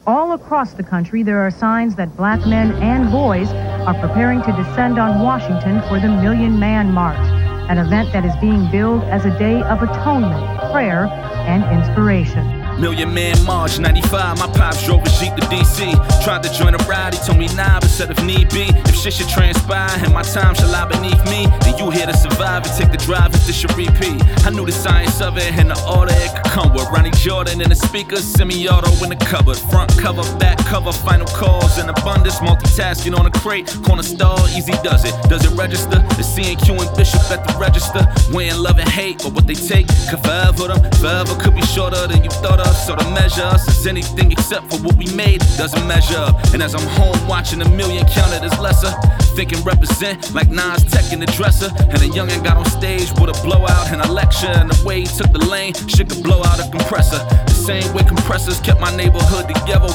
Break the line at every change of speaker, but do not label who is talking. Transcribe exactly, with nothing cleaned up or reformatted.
All across the country, there are signs that black men and boys are preparing to descend on Washington for the Million Man March, an event that is being billed as a day of atonement, prayer, and inspiration.
Million Man March, ninety-five, my pops drove a Jeep to D C Tried to join a ride, he told me nah, but said if need be, if shit should transpire and my time shall lie beneath me, then you here to survive and take the drive if this should repeat. I knew the science of it and the order it could come with. Ronnie Jordan in the speakers, semi-auto in the cupboard. Front cover, back cover, final calls in abundance. Multitasking on a crate, corner stall, easy does it. Does it register? The C and Q and Bishop at the register. Weighing love and hate, but what they take could forever them. Forever could be shorter than you thought of. So to measure us is anything except for what we made doesn't measure up. And as I'm home watching a million counted as lesser, thinking represent like Nas Tech in the dresser. And a youngin' got on stage with a blowout and a lecture. And the way he took the lane, shit could blow out a compressor. The same way compressors kept my neighborhood together.